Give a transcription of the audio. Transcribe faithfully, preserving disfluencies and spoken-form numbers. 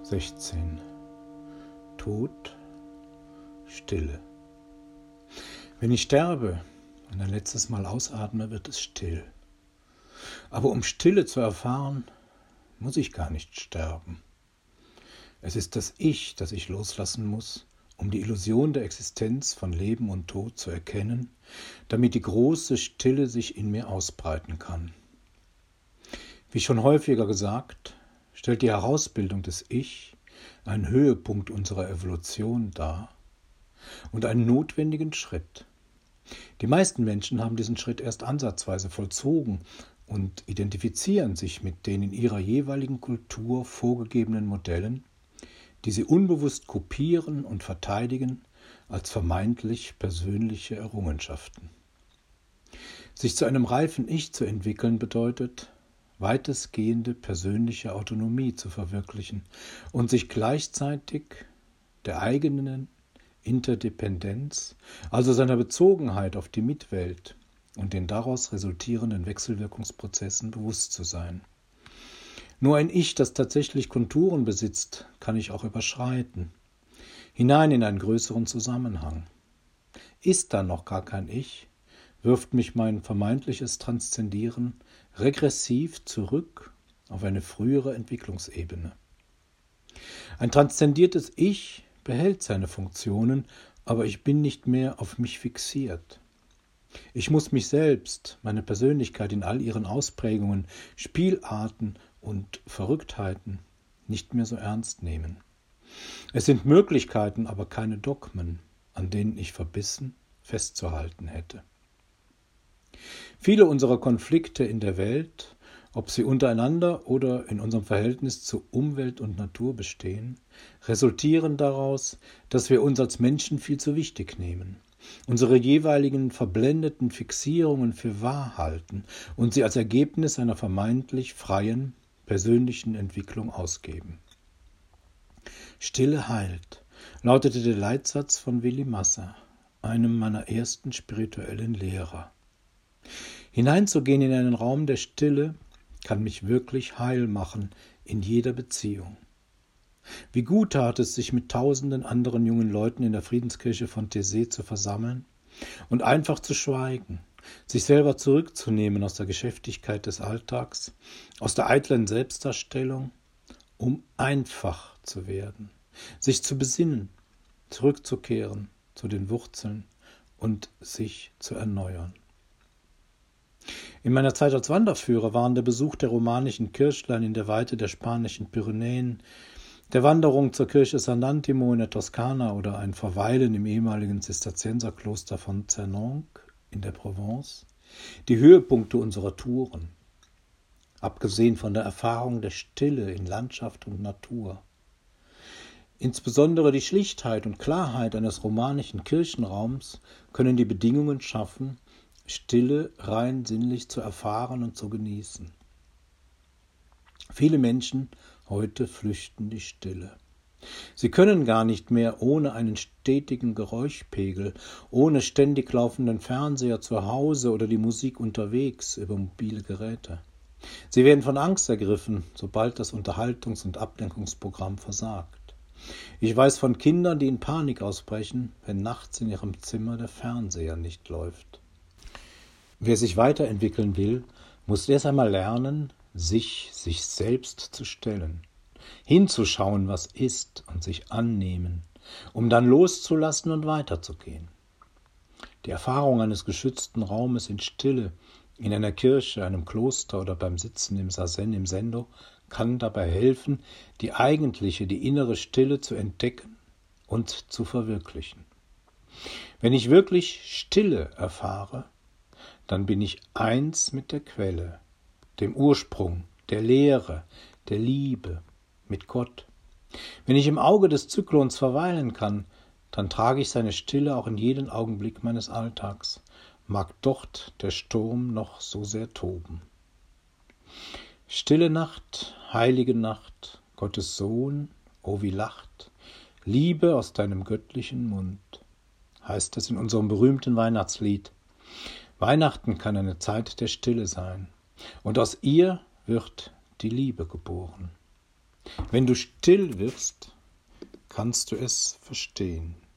sechzehn. Tod, Stille. Wenn ich sterbe und ein letztes Mal ausatme, wird es still. Aber um Stille zu erfahren, muss ich gar nicht sterben. Es ist das Ich, das ich loslassen muss, um die Illusion der Existenz von Leben und Tod zu erkennen, damit die große Stille sich in mir ausbreiten kann. Wie schon häufiger gesagt, stellt die Herausbildung des Ich einen Höhepunkt unserer Evolution dar und einen notwendigen Schritt. Die meisten Menschen haben diesen Schritt erst ansatzweise vollzogen und identifizieren sich mit den in ihrer jeweiligen Kultur vorgegebenen Modellen, die sie unbewusst kopieren und verteidigen als vermeintlich persönliche Errungenschaften. Sich zu einem reifen Ich zu entwickeln bedeutet, weitestgehende persönliche Autonomie zu verwirklichen und sich gleichzeitig der eigenen Interdependenz, also seiner Bezogenheit auf die Mitwelt und den daraus resultierenden Wechselwirkungsprozessen bewusst zu sein. Nur ein Ich, das tatsächlich Konturen besitzt, kann ich auch überschreiten, hinein in einen größeren Zusammenhang. Ist da noch gar kein Ich, wirft mich mein vermeintliches Transzendieren regressiv zurück auf eine frühere Entwicklungsebene. Ein transzendiertes Ich behält seine Funktionen, aber ich bin nicht mehr auf mich fixiert. Ich muss mich selbst, meine Persönlichkeit in all ihren Ausprägungen, Spielarten und Verrücktheiten nicht mehr so ernst nehmen. Es sind Möglichkeiten, aber keine Dogmen, an denen ich verbissen festzuhalten hätte. Viele unserer Konflikte in der Welt, ob sie untereinander oder in unserem Verhältnis zu Umwelt und Natur bestehen, resultieren daraus, dass wir uns als Menschen viel zu wichtig nehmen, unsere jeweiligen verblendeten Fixierungen für wahr halten und sie als Ergebnis einer vermeintlich freien, persönlichen Entwicklung ausgeben. Stille heilt, lautete der Leitsatz von Willy Masser, einem meiner ersten spirituellen Lehrer. Hineinzugehen in einen Raum der Stille kann mich wirklich heil machen in jeder Beziehung. Wie gut tat es, sich mit tausenden anderen jungen Leuten in der Friedenskirche von Taizé zu versammeln und einfach zu schweigen, sich selber zurückzunehmen aus der Geschäftigkeit des Alltags, aus der eitlen Selbstdarstellung, um einfach zu werden, sich zu besinnen, zurückzukehren zu den Wurzeln und sich zu erneuern. In meiner Zeit als Wanderführer waren der Besuch der romanischen Kirchlein in der Weite der spanischen Pyrenäen, der Wanderung zur Kirche San Antimo in der Toskana oder ein Verweilen im ehemaligen Zisterzienserkloster von Cernon in der Provence die Höhepunkte unserer Touren, abgesehen von der Erfahrung der Stille in Landschaft und Natur. Insbesondere die Schlichtheit und Klarheit eines romanischen Kirchenraums können die Bedingungen schaffen, Stille rein sinnlich zu erfahren und zu genießen. Viele Menschen heute flüchten die Stille. Sie können gar nicht mehr ohne einen stetigen Geräuschpegel, ohne ständig laufenden Fernseher zu Hause oder die Musik unterwegs über mobile Geräte. Sie werden von Angst ergriffen, sobald das Unterhaltungs- und Ablenkungsprogramm versagt. Ich weiß von Kindern, die in Panik ausbrechen, wenn nachts in ihrem Zimmer der Fernseher nicht läuft. Wer sich weiterentwickeln will, muss erst einmal lernen, sich sich selbst zu stellen, hinzuschauen, was ist und sich annehmen, um dann loszulassen und weiterzugehen. Die Erfahrung eines geschützten Raumes in Stille, in einer Kirche, einem Kloster oder beim Sitzen im Sazen im Sendo kann dabei helfen, die eigentliche, die innere Stille zu entdecken und zu verwirklichen. Wenn ich wirklich Stille erfahre, dann bin ich eins mit der Quelle, dem Ursprung, der Lehre, der Liebe, mit Gott. Wenn ich im Auge des Zyklons verweilen kann, dann trage ich seine Stille auch in jeden Augenblick meines Alltags, mag dort der Sturm noch so sehr toben. Stille Nacht, heilige Nacht, Gottes Sohn, o wie lacht, Liebe aus deinem göttlichen Mund, heißt es in unserem berühmten Weihnachtslied. Weihnachten kann eine Zeit der Stille sein, und aus ihr wird die Liebe geboren. Wenn du still wirst, kannst du es verstehen.